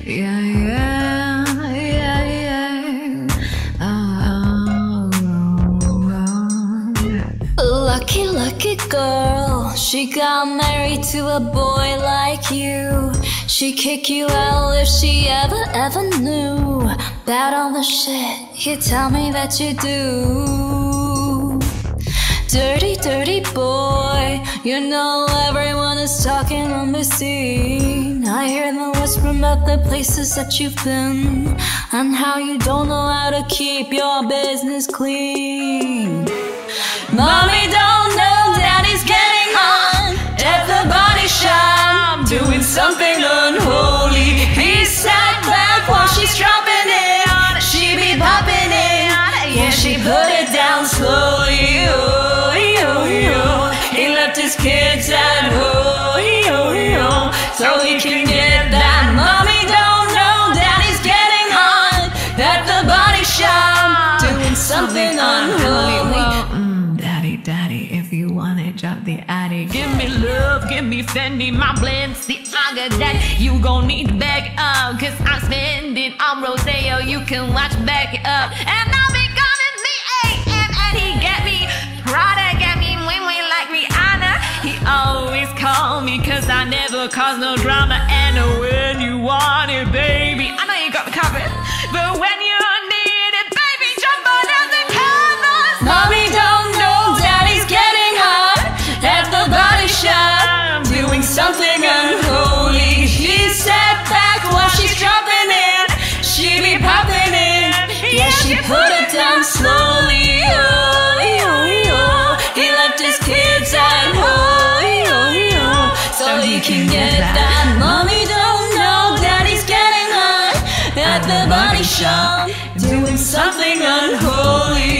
Yeah, yeah, yeah, yeah. Oh, oh, oh. Lucky, lucky girl. She got married to a boy like you. She'd kick you out if she ever knew about all the shit you tell me that you do. Dirty, dirty boy. You know everyone is talking on the scene. I hear them whisper about the places that you've been and how you don't know how to keep your business clean. Mommy don't know daddy's getting on at the body shop, doing something unholy. He sat back while she's dropping it. She be popping it. Yeah, she put it down slowly. Oh, oh, oh. He left his kids at home, so he can get that. Mommy don't know daddy's getting on at the body shop, doing something unholy. Daddy, if you want it, drop the addy. Give me love, give me Fendi, my blends. The I got that you gon' need to back it up, cause I'm spending on Rodeo. You can watch back it up. And I'll be calling me AM, and he get me Prada, get me win like Rihanna. He always call me cause I never cause no drama. And when you want it, baby, I know you got me covered, but when you need it, baby, jump on down the covers. Mommy don't know daddy's getting hot at the body shop, doing something unholy. She sat back while she's dropping it. She be popping it. Yeah, she put it down slowly. Oh, oh, oh. He left his kids at home, so he can get that. Mommy don't know daddy's getting hot at the body shop, doing something unholy.